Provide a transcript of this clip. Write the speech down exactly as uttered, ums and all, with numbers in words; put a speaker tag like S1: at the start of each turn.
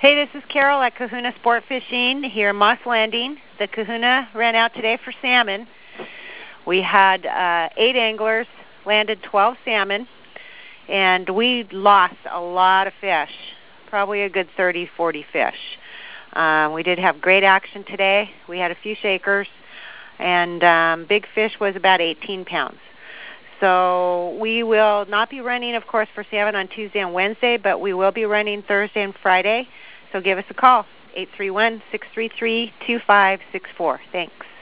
S1: Hey, this is Carol at Kahuna Sport Fishing here in Moss Landing. The Kahuna ran out today for salmon. We had uh, eight anglers, landed twelve salmon, and we lost a lot of fish, probably a good thirty, forty fish. Um, we did have great action today. We had a few shakers, and um, big fish was about eighteen pounds. So we will not be running, of course, for salmon on Tuesday and Wednesday, but we will be running Thursday and Friday. So give us a call, eight three one, six three three, two five six four. Thanks.